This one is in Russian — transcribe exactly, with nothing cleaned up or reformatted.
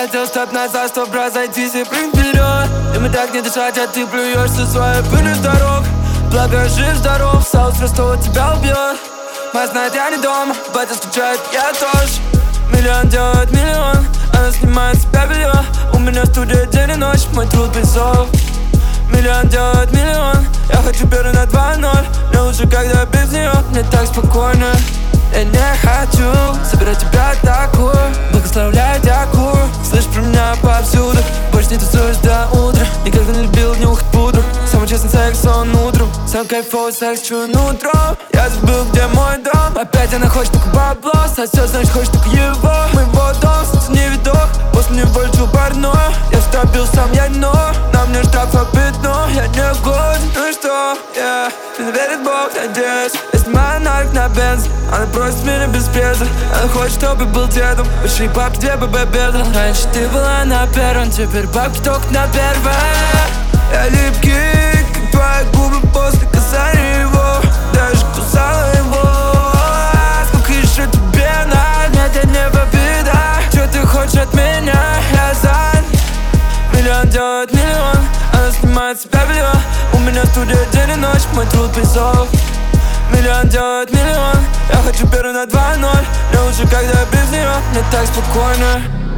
хотел стоп назад, чтоб разойтись и прыгнуть вперед. И мы так не дышать, а ты плюешься своей пылью с дорог. Благо жив, здоров, соус Ростова тебя убьет. Мать знает, я не дома, батя скучает, я тоже. Миллион делает миллион, она снимает с себя белье. У меня студия день и ночь, мой труд без зов. Миллион делает миллион, я хочу первый на два ноль. Мне лучше, когда без нее, мне так спокойно. Я не хочу собирать тебя такую. Благословляю, дякую. Слышь про меня повсюду. Больше не тусуюсь до утра. Никогда не любил нюхать пудру. Самый честный секс, он утром. Сам кайфовый секс, чую нутром. Я забыл, где мой дом. Опять она хочет только бабло. Сосет, значит, хочет только его. Моего дом, солнце не видок. После него лечу парное. Я вступил сам, я дно. На мне штраф обидно. Я не годен, ну и что? Yeah. Ты не верит Бог, надеюсь. Я снимаю нарк на бенз. Она просит меня без преза. Она хочет, чтобы был дедом. Большие бабки, две ББ беза. Раньше ты была на первом, теперь бабки только на первое. Я липкий, как твои губы после касания его. Даже кусала его. Сколько еще тебе надо? Нет, я не в обидах. Че ты хочешь от меня? Я занят. Миллион делает миллион, она снимает с себя белье. У меня студия день и ночь, мой труд без зов. Миллион делает миллион, я хочу первый на два ноль. Мне лучше, когда без нее, мне так спокойно.